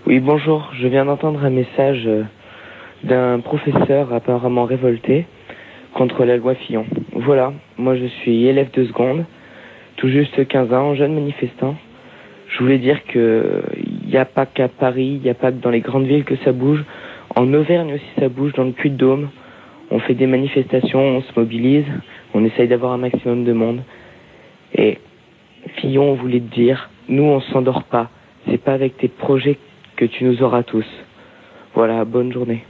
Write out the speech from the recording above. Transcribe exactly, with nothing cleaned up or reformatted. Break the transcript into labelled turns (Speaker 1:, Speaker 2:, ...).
Speaker 1: Oui, bonjour. Je viens d'entendre un message euh, d'un professeur apparemment révolté contre la loi Fillon. Voilà, moi je suis élève de seconde, tout juste quinze ans, jeune manifestant. Je voulais dire que il n'y a pas qu'à Paris, il n'y a pas que dans les grandes villes que ça bouge. En Auvergne aussi ça bouge, dans le Puy-de-Dôme. On fait des manifestations, on se mobilise, on essaye d'avoir un maximum de monde. Et Fillon voulait te dire, nous on s'endort pas. C'est pas avec tes projets que tu nous auras tous. Voilà, bonne journée.